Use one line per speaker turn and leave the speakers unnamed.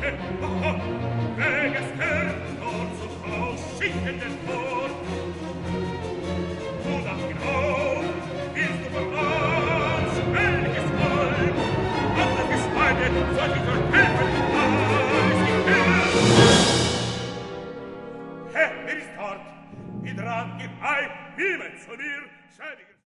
Wer ist dort? Wie dran, gib ein, wie mit zu mir, scheidige